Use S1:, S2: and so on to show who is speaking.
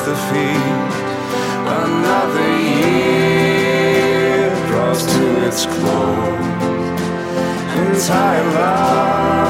S1: defeat. Another year draws to its close. Entire life